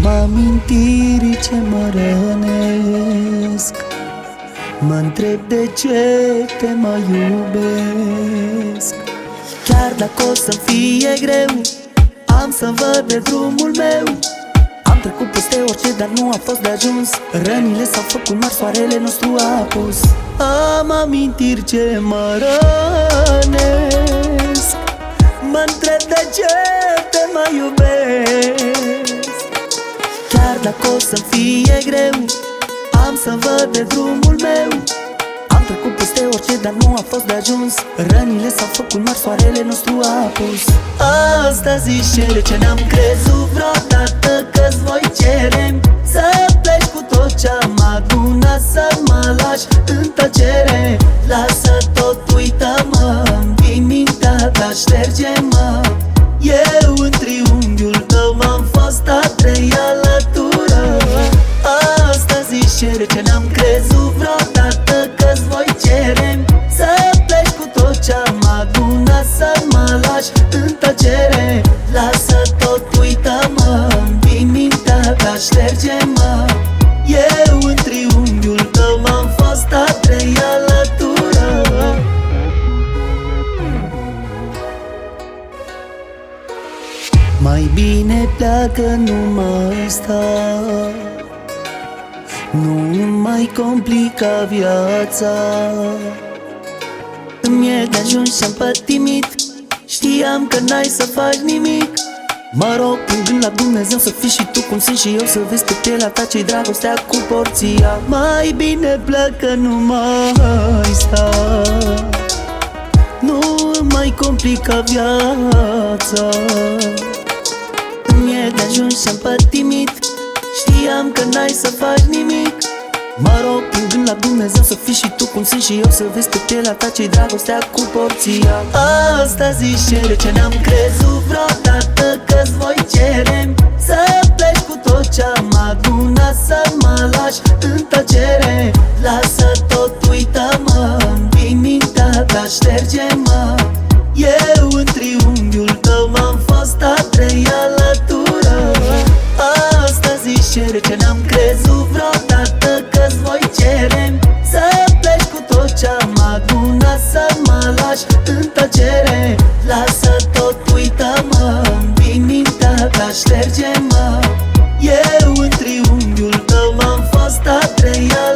Am amintiri ce mă rănesc. Mă-ntreb de ce te mai iubesc. Chiar dacă o să fie greu, am să văd de drumul meu. Am trecut peste orice, dar nu a fost de ajuns. Rănile s-au făcut mari, soarele nostru a apus. Am amintiri ce mă rănesc. Mă-ntreb de ce te mai iubesc. Chiar dacă o să fie greu, am să văd de drumul meu. Am trecut peste orice, dar nu a fost de ajuns. Rănile s-au făcut mari, soarele nostru a apus. Astăzi își cere ce n-am crezut vreodată că-ți voi cere. Să pleci cu tot ce-am adunat, să mă lași în tăcere. Lasă tot, uită-mă din mintea ta, șterge-mă. Eu în triunghiul tău m-am fost a treia lătură. Astăzi își cere ce n-am crezut vreodată că-ți voi cere. Să pleci cu tot ce-am adunat, să mă lași în tăcere. Lasă tot, uită-mă din mintea ta, șterge-mă. Eu în triunghiul tău m-am fost a treia lătură. Mai bine pleacă, nu mai sta. Nu mai complica viața. Mi-e de ajuns și-am pătimit. Știam că n-ai să faci nimic. Mă rog, plângând la Dumnezeu să fii și tu cum sunt și eu. Să vezi pe pielea ta ce-i dragostea cu porția. Mai bine pleacă, nu mai sta. Nu mai complica viața. Mi-e de ajuns și-am pătimit. Știam că n-ai să faci nimic. Mă rog, plângând la Dumnezeu să fii și tu cum sunt și eu. Să vezi pe pielea ta ce-i dragostea cu porția. Astăzi își cere ce n-am crezut vreodată că-ți voi cere. Să pleci cu tot ce-am adunat, să mă lași în tăcere. Lasă tot, uită-mă din mintea ta, șterge-mă. Eu în triunghiul tău m-am fost a treia lătură. Astăzi își cere ce n-am crezut vreodată că-ți voi cere. Să pleci cu tot ce-am adunat, să mă lași în tăcere. Lasă tot, uită-mă din mintea ta, șterge-mă. Eu în triunghiul tău m-am fost a treia